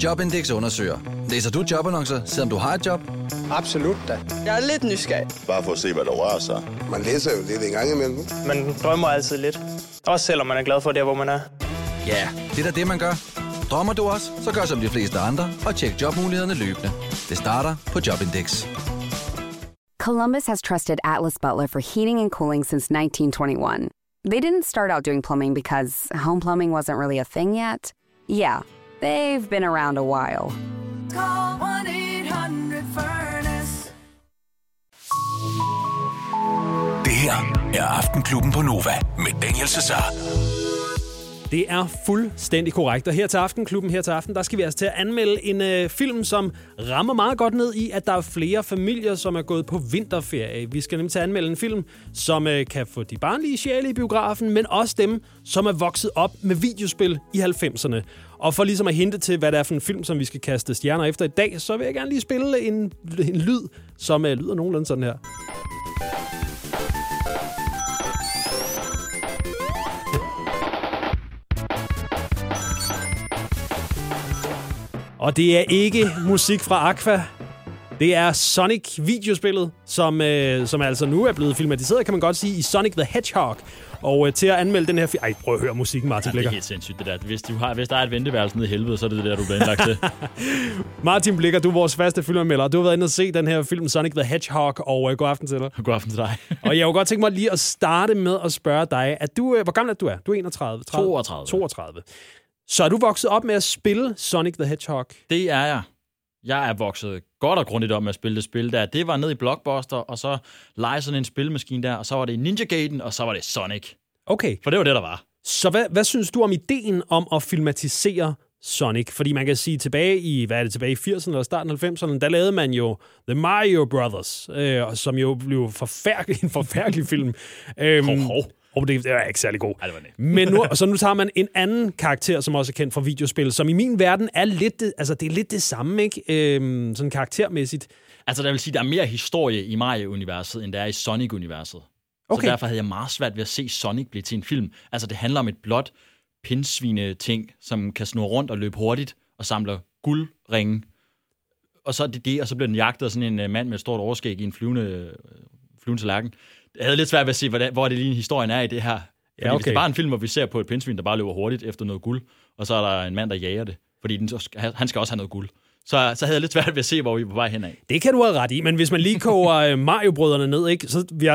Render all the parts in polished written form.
Jobindex undersøger. Læser du jobannoncer, selvom du har et job? Absolut da. Jeg er lidt nysgerrig. Bare for at se, hvad der rører sig. Man læser jo lidt en gang imellem. Man drømmer altid lidt. Også selvom man er glad for det, hvor man er. Ja, det er da det, man gør. Drømmer du også, så gør som de fleste andre og tjek jobmulighederne løbende. Det starter på Jobindex. Columbus has trusted Atlas Butler for heating and cooling since 1921. They didn't start out doing plumbing because home plumbing wasn't really a thing yet. Yeah, they've been around a while. Call 1-800-FURNACE. Det her er Aftenklubben på Nova med Daniel Cesar. Det er fuldstændig korrekt, og her til Aftenklubben, her til aften, der skal vi altså til at anmelde en film, som rammer meget godt ned i, at der er flere familier, som er gået på vinterferie. Vi skal nemlig til at anmelde en film, som kan få de barnlige sjæle i biografen, men også dem, som er vokset op med videospil i 90'erne. Og for ligesom at hinte til, hvad det er for en film, som vi skal kaste stjerner efter i dag, så vil jeg gerne lige spille en lyd, som lyder nogenlunde sådan her. Og det er ikke musik fra Aqua. Det er Sonic-videospillet, som altså nu er blevet filmatiseret, kan man godt sige, i Sonic the Hedgehog. Og til at anmelde den her film... Ej, prøv at høre musikken, Martin Blikker. Det er helt sindssygt, det der. Hvis der er et venteværelse nede i helvede, så er det det der, du bliver indlagt til. Martin Blikker, du er vores faste filmanmelder. Du har været inde og se den her film, Sonic the Hedgehog, og god aften til dig. God aften til dig. Og jeg kunne godt tænke mig lige at starte med at spørge dig, at du, hvor gammel er du? Du er 31? 32. Så er du vokset op med at spille Sonic the Hedgehog? Det er jeg. Jeg er vokset godt og grundigt op med at spille det spil der. Det var ned i Blockbuster, og så lege sådan en spilmaskine der, og så var det Ninja Gaiden, og så var det Sonic. Okay. For det var det, der var. Så hvad synes du om ideen om at filmatisere Sonic? Fordi man kan sige, tilbage i 80'erne eller starten af 90'erne, der lavede man jo The Mario Brothers, som jo blev en forfærdelig film. Og det er ikke særlig god. Ja, det var det. Men nu tager man en anden karakter, som også er kendt fra videospil, som i min verden er lidt det er lidt det samme, ikke? Sådan karaktermæssigt. Altså, der vil sige, der er mere historie i Mario-universet, end der er i Sonic-universet. Okay. Så derfor havde jeg meget svært ved at se Sonic blive til en film. Altså, det handler om et blåt pindsvine-ting, som kan snurre rundt og løbe hurtigt og samler guldringe. Og så er det, og så bliver den jagtet af sådan en mand med et stort overskæg i en flyvende tallerken. Jeg havde lidt svært ved at se, hvor det lige historien er i det her. Fordi hvis det er bare en film, hvor vi ser på et pindsvin, der bare løber hurtigt efter noget guld, og så er der en mand, der jager det, fordi han skal også have noget guld. Så havde jeg lidt svært ved at se, hvor vi er på vej henad. Det kan du have ret i, men hvis man lige koger Mario-brødrene ned, ikke? Så vi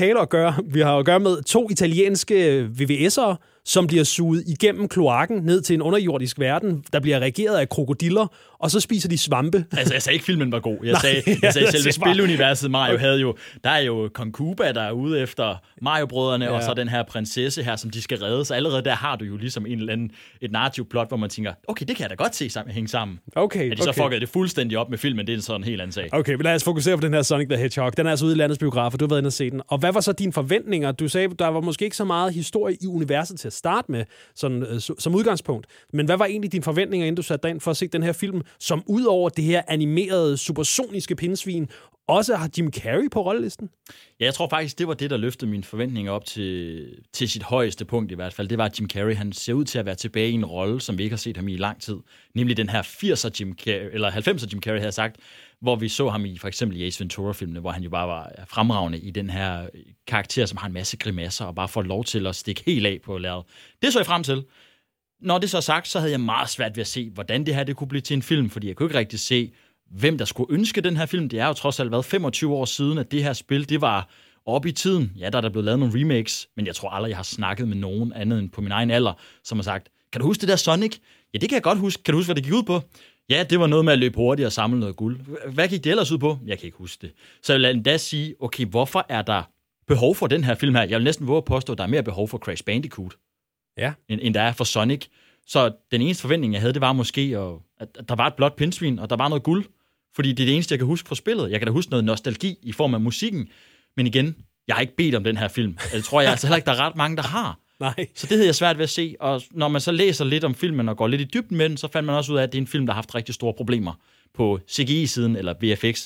har at gøre med 2 italienske VVS'ere, som bliver suget igennem kloakken ned til en underjordisk verden, der bliver regeret af krokodiller, og så spiser de svampe. Altså, jeg sagde ikke, filmen var god. Jeg sagde selve spiluniverset Mario havde jo... Der er jo Kong Koopa, der er ude efter Mario-brødrene, og så den her prinsesse her, som de skal redde. Så allerede der har du jo ligesom et narrativ plot, hvor man tænker, okay, det kan jeg da godt se hænge sammen. Okay, at de så fuckede det fuldstændig op med filmen, det er sådan en helt anden sag. Okay, men lad os fokusere på den her Sonic the Hedgehog. Den er altså ude i landets biografer, du har været inde og se den. Og hvad var så dine forventninger? Du sagde, der var måske ikke så meget historie i universet til at starte med, sådan, som udgangspunkt. Men hvad var egentlig dine forventninger, inden du satte dig ind for at se den her film, som ud over det her animerede, supersoniske pindsvin, også har Jim Carrey på rollelisten? Ja, jeg tror faktisk, det var det, der løftede mine forventninger op til sit højeste punkt i hvert fald. Det var, at Jim Carrey, han ser ud til at være tilbage i en rolle, som vi ikke har set ham i lang tid. Nemlig den her 80'er Jim Carrey, eller 90'er Jim Carrey havde sagt, hvor vi så ham i for eksempel i Ace Ventura-filmene, hvor han jo bare var fremragende i den her karakter, som har en masse grimasser og bare får lov til at stikke helt af på lærredet. Det så jeg frem til. Når det så er sagt, så havde jeg meget svært ved at se, hvordan det her det kunne blive til en film, fordi jeg kunne ikke rigtig se, hvem der skulle ønske den her film. Det er jo trods alt været 25 år siden, at det her spil, det var oppe i tiden. Ja, der er blevet lavet nogle remakes, men jeg tror aldrig, jeg har snakket med nogen andet end på min egen alder, som har sagt, kan du huske det der Sonic? Ja, det kan jeg godt huske. Kan du huske, hvad det gik ud på? Ja, det var noget med at løbe hurtigt og samle noget guld. Hvad gik det ellers ud på? Jeg kan ikke huske det. Så jeg vil endda sige, okay, hvorfor er der behov for den her film her? Jeg vil næsten våge at påstå, at der er mere behov for Crash Bandicoot, end der er for Sonic. Så den eneste forventning, jeg havde, det var måske, at der var et blåt pindsvin, og der var noget guld. Fordi det er det eneste, jeg kan huske fra spillet. Jeg kan da huske noget nostalgi i form af musikken. Men igen, jeg har ikke bedt om den her film. Det tror jeg altså heller ikke, der er ret mange, der har. Nej. Så det havde jeg svært ved at se. Og når man så læser lidt om filmen og går lidt i dybden med den, så fandt man også ud af, at det er en film, der har haft rigtig store problemer på CGI-siden eller VFX-siden.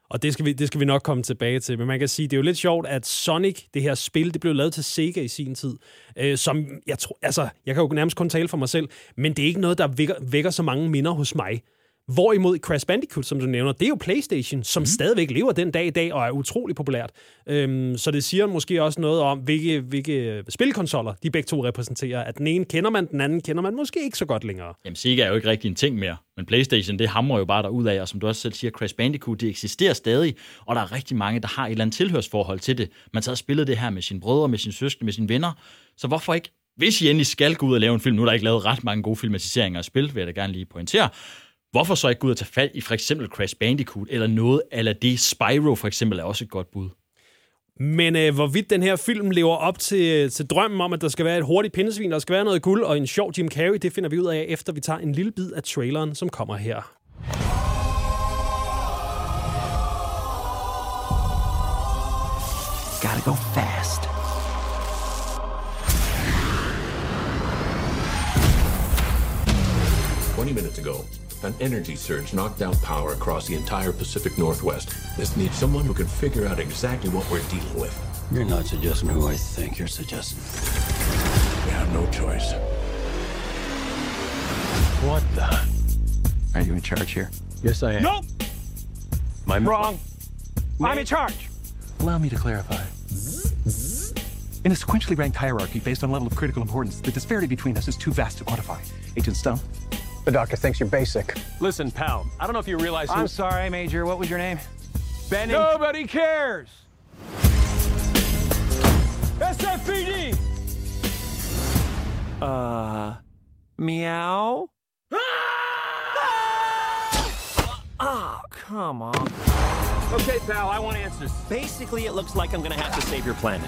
Og det skal vi nok komme tilbage til. Men man kan sige, det er jo lidt sjovt, at Sonic, det her spil, det blev lavet til Sega i sin tid. Som jeg tror, altså, jeg kan jo nærmest kun tale for mig selv, men det er ikke noget, der vækker så mange minder hos mig. Hvorimod Crash Bandicoot, som du nævner, det er jo PlayStation, som stadigvæk lever den dag i dag og er utrolig populært. Så det siger måske også noget om, hvilke spilkonsoller de begge to repræsenterer. At den ene kender man, den anden kender man måske ikke så godt længere. Jamen, Sega er jo ikke rigtig en ting mere, men PlayStation, det hamrer jo bare derudad, og som du også selv siger, Crash Bandicoot, det eksisterer stadig, og der er rigtig mange, der har et eller andet tilhørsforhold til det. Man så har spillet det her med sine brødre, med sine søskende, med sine venner, så hvorfor ikke? Hvis I endelig skal gå ud og lave en film, nu er der ikke lavet ret mange gode filmatiseringer af spil, vil jeg da gerne lige pointere. Hvorfor så ikke gå ud og tage fat i for eksempel Crash Bandicoot, eller noget eller det? Spyro for eksempel er også et godt bud. Men hvorvidt den her film lever op til drømmen om, at der skal være et hurtigt pindsvin, der skal være noget guld og en sjov Jim Carrey, det finder vi ud af, efter vi tager en lille bid af traileren, som kommer her. Gotta go fast. Minutes ago, an energy surge knocked out power across the entire Pacific Northwest. This needs someone who can figure out exactly what we're dealing with. You're not suggesting who I think you're suggesting. We have no choice. What the? Are you in charge here? Yes, I am. Nope! Wrong. I'm in charge. Allow me to clarify. In a sequentially ranked hierarchy based on level of critical importance, the disparity between us is too vast to quantify. Agent Stone? The doctor thinks you're basic. Listen, pal, I don't know if you realize I'm sorry, Major. What was your name? Benning. Nobody cares! SFPD! Meow? Oh, come on. Okay, pal, I want answers. Basically, it looks like I'm gonna have to save your planet.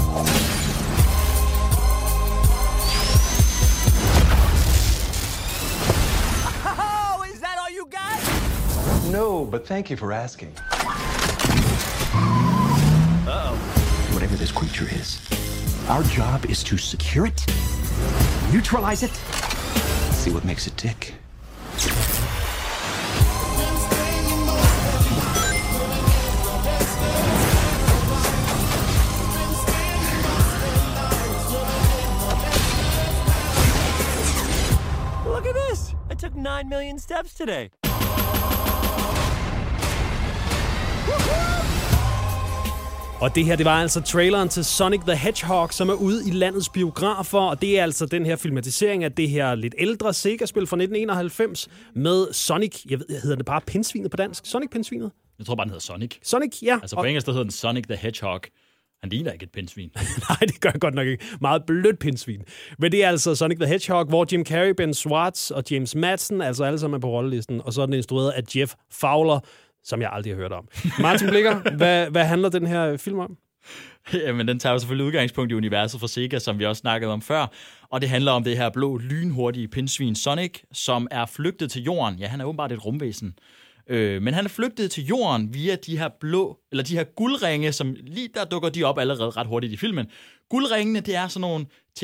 No, but thank you for asking. Uh-oh. Whatever this creature is, our job is to secure it, neutralize it, see what makes it tick. Look at this! I took 9 million steps today. Og det her, det var altså traileren til Sonic the Hedgehog, som er ude i landets biografer, og det er altså den her filmatisering af det her lidt ældre Sega-spil fra 1991 med Sonic, hedder det bare Pindsvinet på dansk? Sonic-pindsvinet? Jeg tror bare, den hedder Sonic. Sonic, ja. Altså på engelsk, der hedder den Sonic the Hedgehog. Han ligner ikke et pindsvin. Nej, det gør godt nok ikke. Meget blødt pindsvin. Men det er altså Sonic the Hedgehog, hvor Jim Carrey, Ben Schwartz og James Madsen, altså alle sammen er på rollelisten, og så er den instrueret af Jeff Fowler, som jeg aldrig har hørt om. Martin Blikker, hvad handler den her film om? Jamen, den tager jo selvfølgelig udgangspunkt i universet fra Sega, som vi også snakkede om før. Og det handler om det her blå, lynhurtige pindsvin Sonic, som er flygtet til jorden. Ja, han er åbenbart et rumvæsen. Men han er flygtet til jorden via de her de her guldringe, som lige der dukker de op allerede ret hurtigt i filmen. Guldringene, det er sådan nogle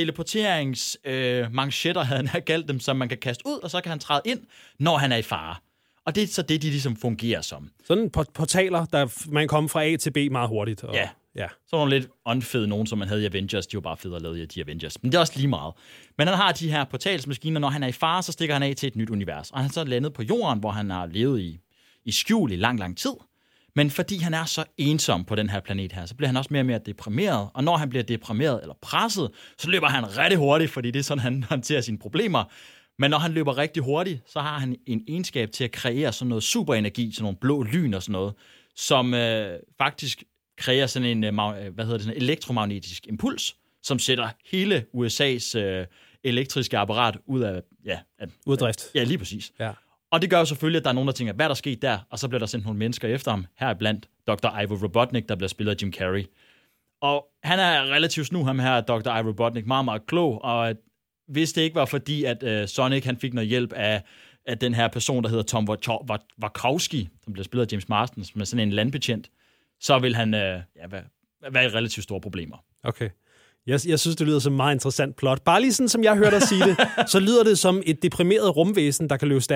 teleporteringsmanchetter, havde han kaldt dem, som man kan kaste ud, og så kan han træde ind, når han er i fare. Og det er så det, de ligesom fungerer som. Sådan portaler, der man kommer fra A til B meget hurtigt. Og, ja. Så nogle lidt unfede nogen, som man havde i Avengers. De var bare fede at lave i de Avengers. Men det er også lige meget. Men han har de her portalsmaskiner, når han er i fare, så stikker han af til et nyt univers. Og han er så landet på jorden, hvor han har levet i skjul i lang, lang tid. Men fordi han er så ensom på den her planet her, så bliver han også mere og mere deprimeret. Og når han bliver deprimeret eller presset, så løber han rigtig hurtigt, fordi det er sådan, han håndterer sine problemer. Men når han løber rigtig hurtigt, så har han en egenskab til at kreere sådan noget superenergi, sådan nogle blå lyn og sådan noget, som faktisk kreerer sådan en elektromagnetisk impuls, som sætter hele USA's elektriske apparat ud af uddrift. Ja, lige præcis. Ja. Og det gør jo selvfølgelig, at der er nogen, der tænker, hvad er der sket der? Og så bliver der sendt nogle mennesker efter ham, heriblandt Dr. Ivo Robotnik, der bliver spillet af Jim Carrey. Og han er relativt snu, ham her, Dr. Ivo Robotnik, meget, meget klog, og hvis det ikke var fordi, at Sonic han fik noget hjælp af den her person, der hedder Tom Wachowski, som bliver spillet af James Marsden, som er sådan en landbetjent, så vil han være i relativt store problemer. Okay. Jeg synes, det lyder som en meget interessant plot. Bare lige sådan, som jeg hørte dig sige det, så lyder det som et deprimeret rumvæsen, der kan løbe stærkt.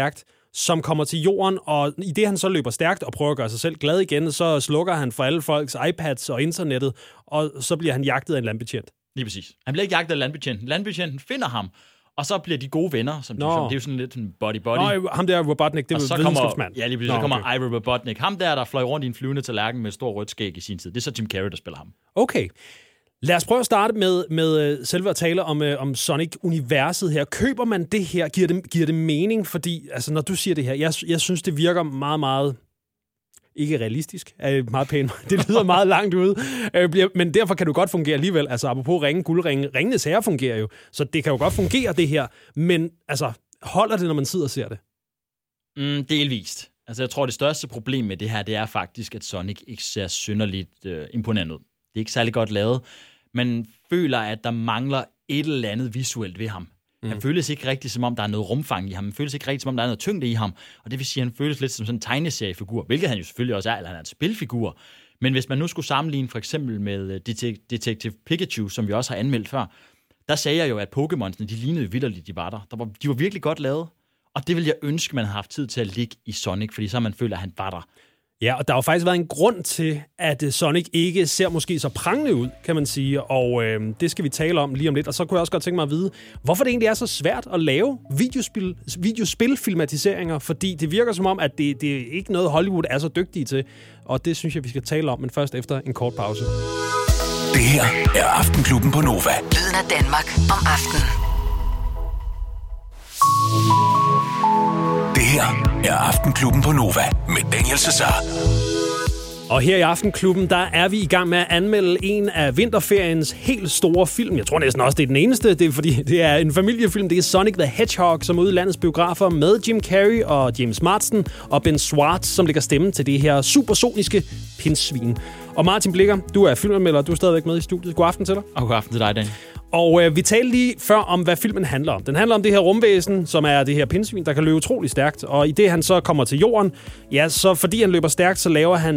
som kommer til jorden, og i det han så løber stærkt og prøver at gøre sig selv glad igen, så slukker han for alle folks iPads og internettet, og så bliver han jagtet af en landbetjent. Lige præcis. Han bliver ikke jagtet af landbetjenten. Landbetjenten finder ham, og så bliver de gode venner, som det er jo sådan lidt en body-body. Nå, ham der Robotnik, det er videnskabsmand. Ja, lige præcis. Så kommer Ira Robotnik. Ham der fløj rundt i en flyvende tallerken med stor rødt skæg i sin tid. Det er så Jim Carrey, der spiller ham. Okay. Lad os prøve at starte med selve at tale om Sonic-universet her. Køber man det her? Giver det mening? Fordi, altså, når du siger det her, jeg synes, det virker meget, meget... Ikke realistisk, er meget pænt. Det lyder meget langt ude. Men derfor kan det godt fungere alligevel. Altså, apropos ringe, guldringe. Ringenes Herre fungerer jo. Så det kan jo godt fungere, det her. Men altså, holder det, når man sidder og ser det? Delvist. Altså, jeg tror, det største problem med det her, det er faktisk, at Sonic ikke ser synderligt imponerende ud. Det er ikke særlig godt lavet. Man føler, at der mangler et eller andet visuelt ved ham. Han føles ikke rigtigt, som om der er noget rumfang i ham. Han føles ikke rigtigt, som om der er noget tyngde i ham. Og det vil sige, at han føles lidt som sådan en tegneseriefigur, hvilket han jo selvfølgelig også er, eller han er en spilfigur. Men hvis man nu skulle sammenligne for eksempel med Detective Pikachu, som vi også har anmeldt før, der sagde jeg jo, at Pokémonsene, de lignede vitterligt, de var der. De var virkelig godt lavet. Og det vil jeg ønske, man havde haft tid til at ligge i Sonic, fordi så man føler, at han var der. Ja, og der har jo faktisk været en grund til, at Sonic ikke ser måske så prangende ud, kan man sige, og det skal vi tale om lige om lidt. Og så kunne jeg også godt tænke mig at vide, hvorfor det egentlig er så svært at lave videospilfilmatiseringer, fordi det virker som om, at det er ikke noget, Hollywood er så dygtige til, og det synes jeg, vi skal tale om, men først efter en kort pause. Det her er Aftenklubben på Nova. Lyden af Danmark om aftenen. Det her er Aftenklubben på Nova med Daniel Cesar. Og her i Aftenklubben, der er vi i gang med at anmelde en af vinterferiens helt store film. Jeg tror næsten også, det er den eneste. Det er fordi, det er en familiefilm. Det er Sonic the Hedgehog, som er ude i landets biografer med Jim Carrey og James Marsden og Ben Schwartz, som lægger stemme til det her supersoniske pindsvin. Og Martin Blikker, du er filmanmelder, du er stadigvæk med i studiet. God aften til dig. Og god aften til dig, Daniel. Og vi talte lige før om, hvad filmen handler om. Den handler om det her rumvæsen, som er det her pindsvin, der kan løbe utrolig stærkt. Og i det, han så kommer til jorden, ja, så fordi han løber stærkt, så laver han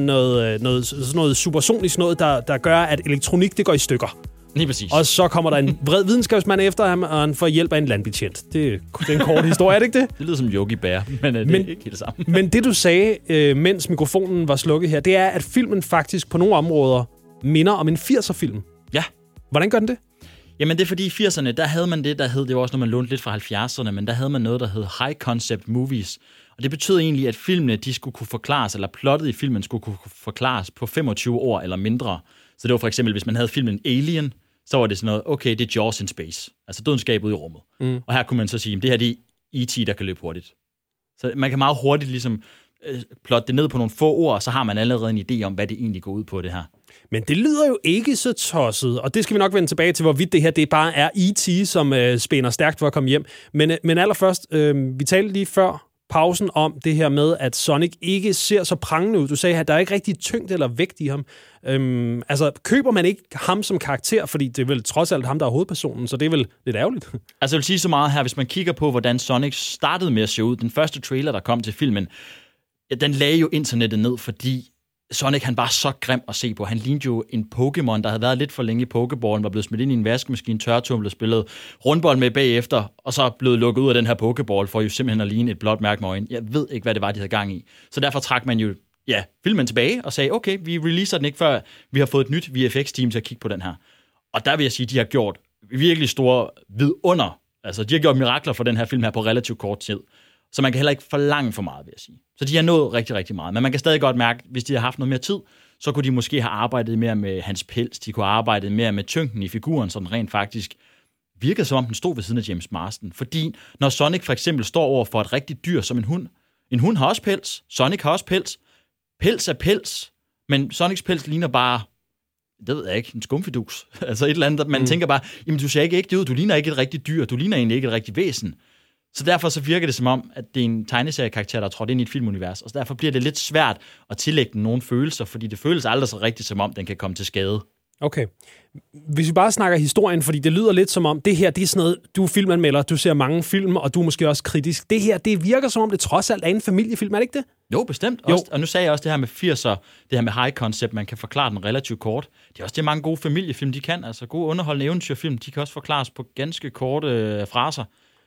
noget supersonisk noget, der gør, at elektronik, det går i stykker. Lige præcis. Og så kommer der en vred videnskabsmand efter ham, og han får hjælp af en landbetjent. Det er en kort historie, er det ikke det? Det lyder som Yogi Bear, men det er ikke helt det samme. Men det, du sagde, mens mikrofonen var slukket her, det er, at filmen faktisk på nogle områder minder om en 80'er-film. Ja. Hvordan gør den det? Jamen det er fordi i 80'erne, der havde man det var også, når man lånte lidt fra 70'erne, men der havde man noget, der hed high concept movies. Og det betød egentlig, at filmene, de skulle kunne forklares, eller plottet i filmen skulle kunne forklares på 25 år eller mindre. Så det var for eksempel, hvis man havde filmen Alien, så var det sådan noget, okay, det er Jaws in space. Altså dødenskab ude i rummet. Og her kunne man så sige, det her det er E.T., der kan løbe hurtigt. Så man kan meget hurtigt ligesom plotte det ned på nogle få ord, og så har man allerede en idé om, hvad det egentlig går ud på, det her. Men det lyder jo ikke så tosset, og det skal vi nok vende tilbage til, hvorvidt det her det bare er E.T., som spænder stærkt for at komme hjem. Men allerførst, vi talte lige før pausen om det her med, at Sonic ikke ser så prangende ud. Du sagde, at der er ikke rigtig tyngde eller vægt i ham. Altså, køber man ikke ham som karakter, fordi det er vel trods alt ham, der er hovedpersonen, så det er vel lidt ærgerligt. Altså, jeg vil sige så meget her, hvis man kigger på, hvordan Sonic startede med at se ud. Den første trailer, der kom til filmen, ja, den lagde jo internettet ned, fordi Sonic, han var så grim at se på. Han lignede jo en Pokémon, der havde været lidt for længe i Pokéballen, var blevet smidt ind i en vaskemaskine, tørretumlet, spillet rundbold med bagefter, og så blevet lukket ud af den her Pokéball, for jo simpelthen at ligne et blåt mærke med øjnene. Jeg ved ikke, hvad det var, de havde gang i. Så derfor trak man jo, filmen tilbage og sagde, okay, vi releaser den ikke, før vi har fået et nyt VFX-team til at kigge på den her. Og der vil jeg sige, de har gjort virkelig store vidunder. Altså, de har gjort mirakler for den her film her på relativt kort tid. Så man kan heller ikke forlange for meget, vil jeg sige. Så de har nået rigtig, rigtig meget. Men man kan stadig godt mærke, hvis de har haft noget mere tid, så kunne de måske have arbejdet mere med hans pels. De kunne have arbejdet mere med tyngden i figuren, så den rent faktisk virkede som om den stod ved siden af James Marsden. Fordi når Sonic for eksempel står over for et rigtigt dyr som en hund har også pels, Sonic har også pels. Pels er pels, men Sonics pels ligner bare, det ved jeg ikke, en skumfidus. Altså et eller andet, man tænker bare, jamen du ser ikke ægte ud, du ligner ikke et rigtigt dyr, du ligner egentlig ikke et rigtigt væsen. Så derfor så virker det som om, at det er en tegneseriekarakter, der er trådt ind i et filmunivers, og så derfor bliver det lidt svært at tillægge den nogle følelser, fordi det føles aldrig så rigtigt, som om den kan komme til skade. Okay. Hvis vi bare snakker historien, fordi det lyder lidt som om, det her, det er sådan noget, du er filmanmelder, du ser mange film, og du er måske også kritisk. Det her, det virker som om, det trods alt er en familiefilm, er det ikke det? Jo, bestemt. Jo. Også, og nu sagde jeg også det her med 80'er, det her med high concept, man kan forklare den relativt kort. Det er også det, mange gode familiefilm, de kan. Altså gode underholdende eventyrfilm, de kan også forklares på ganske korte fraser.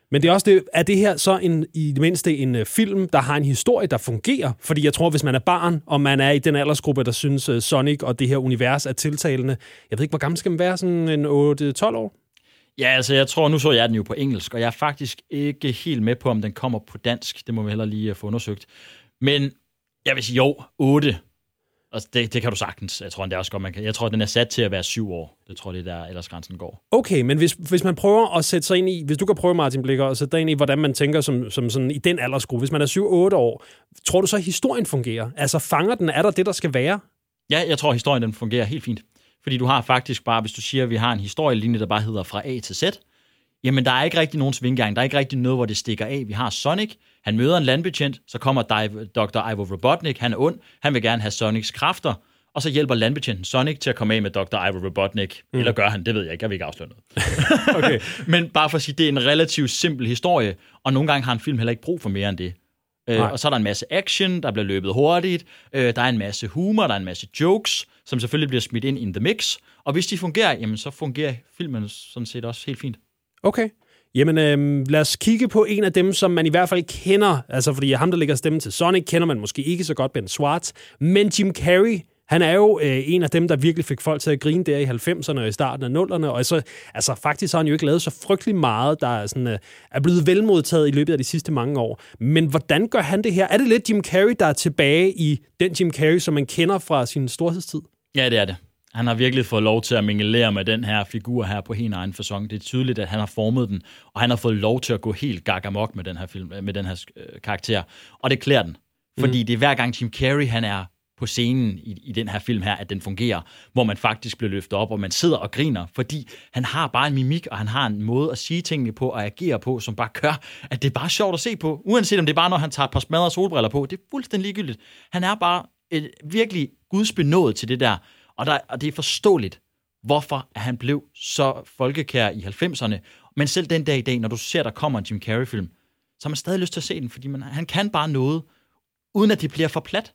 Men det er også er det her så i det mindste en film, der har en historie, der fungerer? Fordi jeg tror, hvis man er barn, og man er i den aldersgruppe, der synes Sonic og det her univers er tiltalende, jeg ved ikke, hvor gammel skal man være? Sådan en 8-12 år? Ja, altså jeg tror, nu så jeg den jo på engelsk, og jeg er faktisk ikke helt med på, om den kommer på dansk. Det må vi heller lige få undersøgt. Men jeg vil sige, jo, 8. Altså, det kan du sagtens. Jeg tror, det er også godt, man kan. Jeg tror, den er sat til at være 7 år. Det tror jeg, det er der aldersgrænsen går. Okay, men hvis man prøver at sætte sig ind i, hvis du kan prøve, Martin Blikker, at sætte dig ind i, hvordan man tænker som sådan i den aldersgruppe. Hvis man er 7-8 år, tror du så, at historien fungerer? Altså, fanger den? Er der det, der skal være? Ja, jeg tror, historien den fungerer helt fint. Fordi du har faktisk bare, hvis du siger, at vi har en historielinje, der bare hedder fra A til Z, jamen der er ikke rigtig nogen svinggang. Der er ikke rigtig noget, hvor det stikker af. Vi har Sonic, han møder en landbetjent, så kommer Dr. Ivo Robotnik, han er ond, han vil gerne have Sonics kræfter, og så hjælper landbetjenten Sonic til at komme af med Dr. Ivo Robotnik. Eller gør han, det ved jeg ikke, jeg vil ikke afsløre noget. Okay. Men bare for at sige, det er en relativt simpel historie, og nogle gange har en film heller ikke brug for mere end det. Og så er der en masse action, der bliver løbet hurtigt, der er en masse humor, der er en masse jokes, som selvfølgelig bliver smidt ind in the mix, og hvis de fungerer, jamen så fungerer filmen sådan set også helt fint. Okay. Jamen, lad os kigge på en af dem, som man i hvert fald kender, altså fordi ham, der lægger stemmen til Sonic, kender man måske ikke så godt, Ben Schwartz, men Jim Carrey, han er jo en af dem, der virkelig fik folk til at grine der i 90'erne og i starten af 0'erne, og så, altså faktisk har han jo ikke lavet så frygtelig meget, der er, sådan, er blevet velmodtaget i løbet af de sidste mange år. Men hvordan gør han det her? Er det lidt Jim Carrey, der er tilbage i den Jim Carrey, som man kender fra sin storhedstid? Ja, det er det. Han har virkelig fået lov til at mingelere med den her figur her på helt egen facon. Det er tydeligt, at han har formet den, og han har fået lov til at gå helt gagamok med den her film, med den her karakter. Og det klæder den. Fordi det er hver gang Jim Carrey, han er på scenen i den her film her, at den fungerer, hvor man faktisk bliver løftet op, og man sidder og griner, fordi han har bare en mimik, og han har en måde at sige tingene på, og agere på, som bare gør, at det er bare sjovt at se på. Uanset om det er bare, når han tager et par smadrede solbriller på. Det er fuldstændig ligegyldigt. Han er bare virkelig gudsbenået til det der. Og det er forståeligt, hvorfor han blev så folkekær i 90'erne. Men selv den dag i dag, når du ser, der kommer en Jim Carrey-film, så har man stadig lyst til at se den, fordi han kan bare noget, uden at det bliver for plat.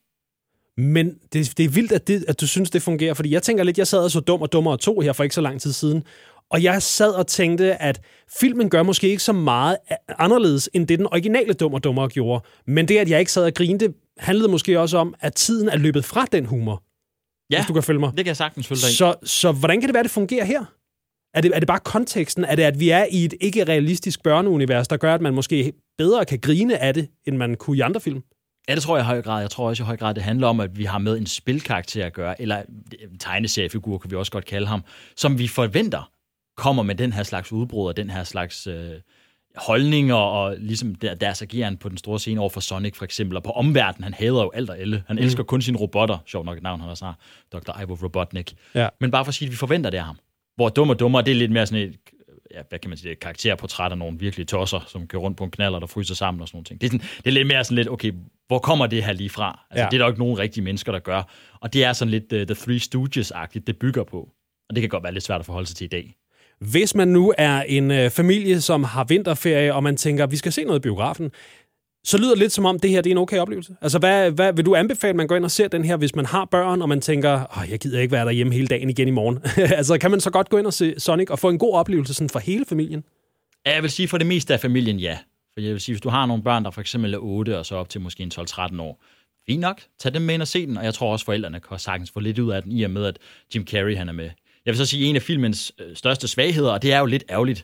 Men det er vildt, at du synes, det fungerer, fordi jeg tænker lidt, jeg sad og så Dum og Dummere 2 her for ikke så lang tid siden, og jeg sad og tænkte, at filmen gør måske ikke så meget anderledes, end det den originale Dum og Dummere gjorde. Men det, at jeg ikke sad og grinte, handlede måske også om, at tiden er løbet fra den humor. Ja, hvis du kan følge mig. Det kan jeg sagtens følge dig i. Så hvordan kan det være, det fungerer her? Er det bare konteksten? Er det, at vi er i et ikke-realistisk børneunivers, der gør, at man måske bedre kan grine af det, end man kunne i andre film? Ja, det tror jeg i høj grad. Jeg tror også i høj grad, det handler om, at vi har med en spilkarakter at gøre, eller en tegneseriefigur, kan vi også godt kalde ham, som vi forventer kommer med den her slags udbrud og den her slags holdninger og ligesom deres ageren på den store scene over for Sonic for eksempel, og på omverdenen, han hader jo alt og alle. Han elsker kun sine robotter. Sjovt nok et navn, han også har. Dr. Ivo Robotnik. Ja. Men bare for at sige, at vi forventer det af ham. Hvor Dum og Dummere, det er lidt mere sådan et, hvad kan man sige, karakterportræt af nogle virkelig tosser, som kører rundt på en knaller, der fryser sammen og sådan noget. Det er lidt mere sådan lidt, okay, hvor kommer det her lige fra? Altså, det er der jo ikke nogen rigtige mennesker, der gør. Og det er sådan lidt The Three Stooges-agtigt, det bygger på. Og det kan godt være lidt svært at forholde sig til i dag. Hvis man nu er en familie, som har vinterferie, og man tænker, vi skal se noget i biografen, så lyder det lidt som om, det her det er en okay oplevelse. Altså, hvad vil du anbefale, at man går ind og ser den her, hvis man har børn, og man tænker, jeg gider ikke være derhjemme hele dagen igen i morgen. Altså, kan man så godt gå ind og se Sonic og få en god oplevelse sådan for hele familien? Ja, jeg vil sige, for det meste af familien, ja. For jeg vil sige, hvis du har nogle børn, der for eksempel er 8, og så op til måske en 12-13 år, fint nok, tag dem med ind og se den, og jeg tror også, forældrene kan sagtens få lidt ud af den, i og med, at Jim Carrey, han er med. Jeg vil så sige, en af filmens største svagheder, og det er jo lidt ærgerligt,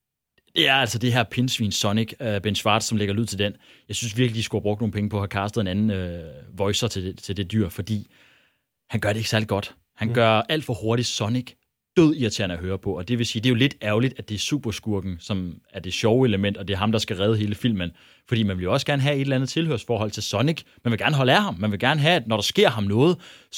det er altså det her pindsvin Sonic, Ben Schwartz, som lægger lyd til den. Jeg synes virkelig, de skulle have brugt nogle penge på at have castet en anden voicer til det dyr, fordi han gør det ikke særlig godt. Han gør alt for hurtigt Sonic død irriterende at høre på, og det vil sige, det er jo lidt ærgerligt, at det er superskurken, som er det sjove element, og det er ham, der skal redde hele filmen, fordi man vil jo også gerne have et eller andet tilhørsforhold til Sonic. Man vil gerne holde af ham. Man vil gerne have, at når der sker ham noget,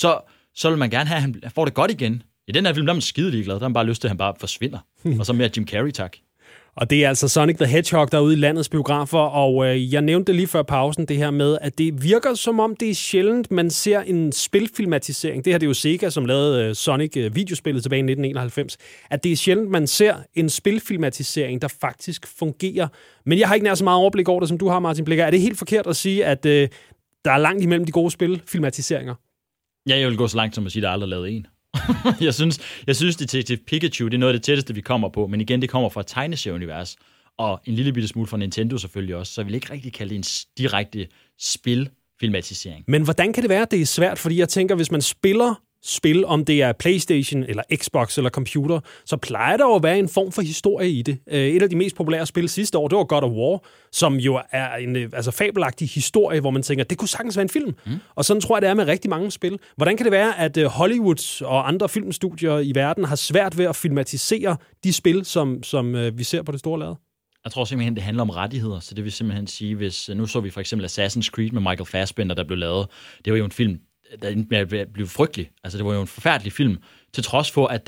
så vil man gerne have, at han får det godt igen. I den her film, der er man skide ligeglad. Der har man bare lyst til, at han bare forsvinder. Og så mere Jim Carrey, tak. Og det er altså Sonic the Hedgehog, der er ude i landets biografer, og jeg nævnte det lige før pausen, det her med, at det virker som om, det er sjældent, man ser en spilfilmatisering. Det her det er jo Sega, som lavede Sonic-videospillet tilbage i 1991. At det er sjældent, man ser en spilfilmatisering, der faktisk fungerer. Men jeg har ikke nær så meget overblik over det, som du har, Martin Blikker. Er det helt forkert at sige, at der er langt imellem de gode spilfilmatiseringer? Ja, jeg vil gå så langt som at sige, at der aldrig er lavet en. jeg synes Detective Pikachu, det er noget af det tætteste, vi kommer på, men igen, det kommer fra et tegneserieunivers. og en lille bitte smule fra Nintendo selvfølgelig også, så jeg vil ikke rigtig kalde det en direkte spilfilmatisering. Men hvordan kan det være, at det er svært? Fordi jeg tænker, hvis man spiller spil, om det er PlayStation eller Xbox eller computer, så plejer der jo at være en form for historie i det. Et af de mest populære spil sidste år, det var God of War, som jo er en fabelagtig historie, hvor man tænker, det kunne sagtens være en film. Og sådan tror jeg, det er med rigtig mange spil. Hvordan kan det være, at Hollywood og andre filmstudier i verden har svært ved at filmatisere de spil, som vi ser på det store lærred? Jeg tror simpelthen, det handler om rettigheder, så det vil simpelthen sige, hvis nu så vi for eksempel Assassin's Creed med Michael Fassbender, der blev lavet. Det var jo en film, der blev frygtelig. Altså, det var jo en forfærdelig film, til trods for, at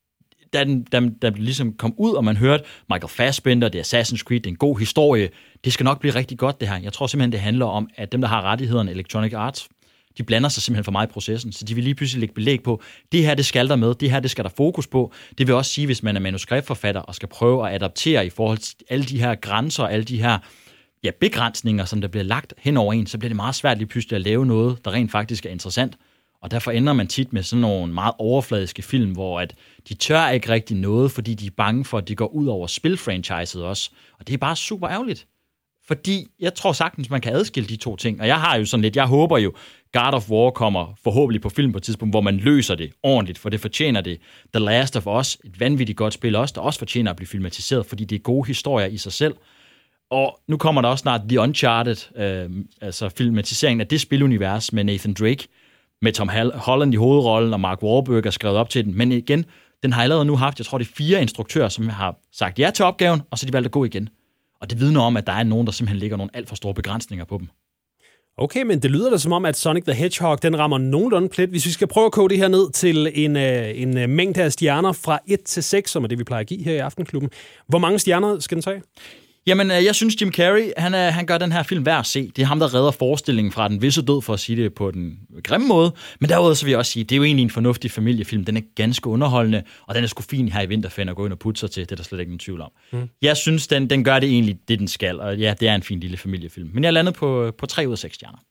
der ligesom kom ud, og man hørte Michael Fassbender, det er Assassin's Creed, det er en god historie. Det skal nok blive rigtig godt, det her. Jeg tror simpelthen, det handler om, at dem, der har rettighederne, Electronic Arts, de blander sig simpelthen for meget i processen, så de vil lige pludselig lægge belæg på, det her, det skal der med, det her, det skal der fokus på. Det vil også sige, hvis man er manuskriptforfatter og skal prøve at adaptere i forhold til alle de her grænser, alle de her begrænsninger, som der bliver lagt hen over en, så bliver det meget svært lige pludselig at lave noget, der rent faktisk er interessant. Og derfor ender man tit med sådan nogle meget overfladiske film, hvor at de tør ikke rigtig noget, fordi de er bange for, at det går ud over spilfranchiset også. Og det er bare super ærgerligt. Fordi jeg tror sagtens, man kan adskille de to ting. Og jeg har jo sådan lidt, jeg håber jo, God of War kommer forhåbentlig på film på et tidspunkt, hvor man løser det ordentligt, for det fortjener det. The Last of Us, et vanvittigt godt spil også, der også fortjener at blive filmatiseret, fordi det er gode historier i sig selv. Og nu kommer der også snart The Uncharted, altså filmatiseringen af det spilunivers med Nathan Drake, med Tom Holland i hovedrollen, og Mark Wahlberg er skrevet op til den. Men igen, den har allerede nu haft, jeg tror det er 4 instruktører, som har sagt ja til opgaven, og så de valgt at gå igen. Og det vidner om, at der er nogen, der simpelthen lægger nogle alt for store begrænsninger på dem. Okay, men det lyder da som om, at Sonic the Hedgehog, den rammer nogenlunde plet. Hvis vi skal prøve at koge det her ned til en mængde af stjerner fra 1 til 6, som er det, vi plejer at give her i Aftenklubben. Hvor mange stjerner skal den tage? Jamen, jeg synes, Jim Carrey, han gør den her film værd at se. Det er ham, der redder forestillingen fra den visse død, for at sige det på den grimme måde. Men derudover så vil jeg også sige, det er jo egentlig en fornuftig familiefilm. Den er ganske underholdende, og den er sgu fin her i vinterferien at gå ind og putte sig til. Det er der slet ikke nogen tvivl om. Jeg synes, den gør det egentlig, det den skal. Og ja, det er en fin lille familiefilm. Men jeg er landet på 3 ud af 6 stjerner.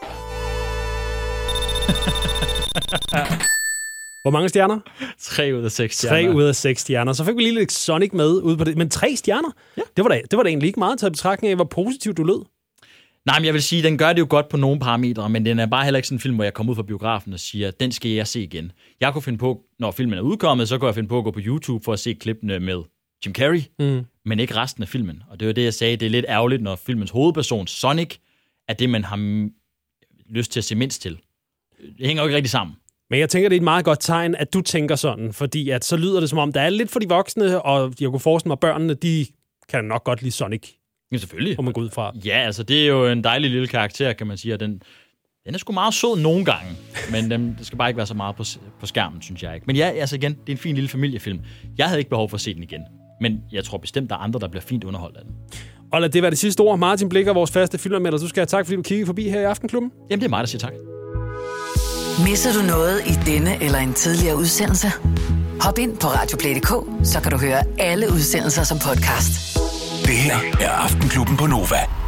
Hvor mange stjerner? 3 ud af 6 stjerner. 3 ud af 6 stjerner. Så fik vi lige lidt Sonic med ude på det. Men 3 stjerner? Ja. Det var da egentlig ikke meget taget betragtning af, hvor positivt du lød. Nej, men jeg vil sige, den gør det jo godt på nogle parametre, men den er bare heller ikke sådan en film, hvor jeg kommer ud fra biografen og siger, den skal jeg se igen. Jeg kunne finde på, når filmen er udkommet, så kunne jeg finde på at gå på YouTube for at se klippene med Jim Carrey, men ikke resten af filmen. Og det var det, jeg sagde, det er lidt ærgerligt, når filmens hovedperson, Sonic, er det, man har lyst til at se mindst til. Det hænger jo ikke rigtig sammen. Men jeg tænker, det er et meget godt tegn, at du tænker sådan, fordi at så lyder det som om, der er lidt for de voksne, og jeg kunne forestille mig, at børnene, de kan nok godt lide Sonic. Ja, selvfølgelig. Hvor man går ud fra. Ja, altså det er jo en dejlig lille karakter, kan man sige, og den er sgu meget sød nogle gange, men det skal bare ikke være så meget på skærmen, synes jeg ikke. Men ja, altså igen, det er en fin lille familiefilm. Jeg havde ikke behov for at se den igen, men jeg tror bestemt, der er andre, der bliver fint underholdt af den. Og lad det være det sidste ord. Martin Blikker, vores faste filmanmelder. Du skal have tak, fordi du kiggede forbi her i Aftenklubben. Jamen, det er mig, der siger tak. Misser du noget i denne eller en tidligere udsendelse? Hop ind på radioplay.dk, så kan du høre alle udsendelser som podcast. Det her er Aftenklubben på Nova.